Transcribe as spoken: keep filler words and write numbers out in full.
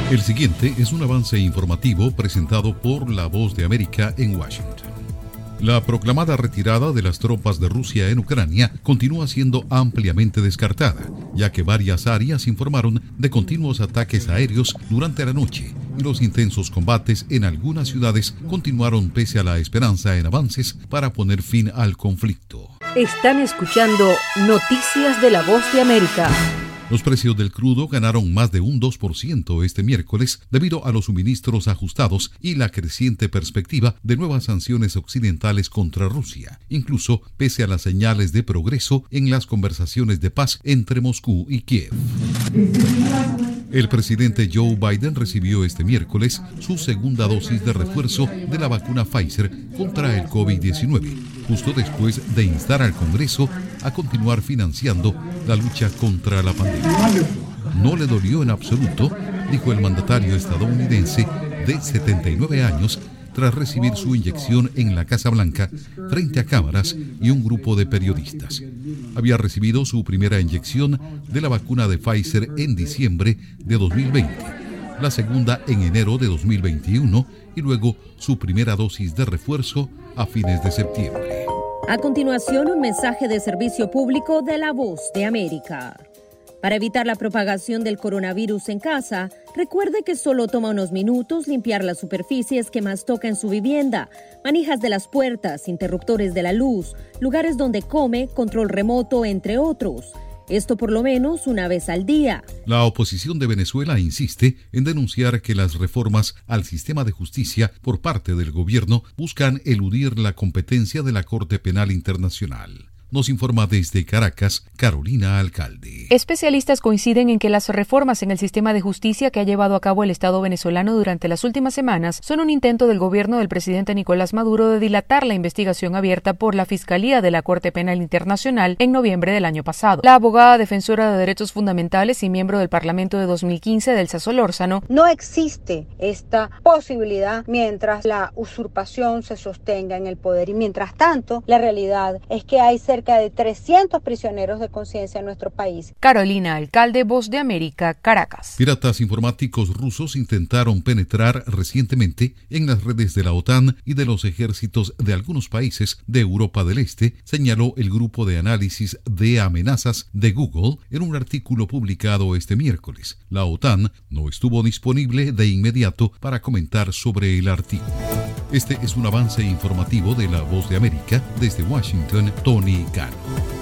El siguiente es un avance informativo presentado por La Voz de América en Washington. La proclamada retirada de las tropas de Rusia en Ucrania continúa siendo ampliamente descartada, ya que varias áreas informaron de continuos ataques aéreos durante la noche y los intensos combates en algunas ciudades continuaron pese a la esperanza en avances para poner fin al conflicto. Están escuchando Noticias de La Voz de América. Los precios del crudo ganaron más de un dos por ciento este miércoles debido a los suministros ajustados y la creciente perspectiva de nuevas sanciones occidentales contra Rusia, incluso pese a las señales de progreso en las conversaciones de paz entre Moscú y Kiev. El presidente Joe Biden recibió este miércoles su segunda dosis de refuerzo de la vacuna Pfizer contra el COVID diecinueve, justo después de instar al Congreso a continuar financiando la lucha contra la pandemia. No le dolió en absoluto, dijo el mandatario estadounidense de setenta y nueve años, tras recibir su inyección en la Casa Blanca frente a cámaras y un grupo de periodistas. Había recibido su primera inyección de la vacuna de Pfizer en diciembre de dos mil veinte, la segunda en enero de dos mil veintiuno y luego su primera dosis de refuerzo a fines de septiembre. A continuación, un mensaje de servicio público de La Voz de América. Para evitar la propagación del coronavirus en casa, recuerde que solo toma unos minutos limpiar las superficies que más toca en su vivienda, manijas de las puertas, interruptores de la luz, lugares donde come, control remoto, entre otros. Esto por lo menos una vez al día. La oposición de Venezuela insiste en denunciar que las reformas al sistema de justicia por parte del gobierno buscan eludir la competencia de la Corte Penal Internacional. Nos informa desde Caracas, Carolina Alcalde. Especialistas coinciden en que las reformas en el sistema de justicia que ha llevado a cabo el Estado venezolano durante las últimas semanas son un intento del gobierno del presidente Nicolás Maduro de dilatar la investigación abierta por la Fiscalía de la Corte Penal Internacional en noviembre del año pasado. La abogada defensora de derechos fundamentales y miembro del Parlamento de dos mil quince, Delsa Solórzano, no existe esta posibilidad mientras la usurpación se sostenga en el poder y mientras tanto la realidad es que hay cerca de trescientos prisioneros de conciencia en nuestro país. Carolina Alcalde, Voz de América, Caracas. Piratas informáticos rusos intentaron penetrar recientemente en las redes de la OTAN y de los ejércitos de algunos países de Europa del Este, señaló el grupo de análisis de amenazas de Google en un artículo publicado este miércoles. La OTAN no estuvo disponible de inmediato para comentar sobre el artículo. Este es un avance informativo de La Voz de América. Desde Washington, Tony Cano.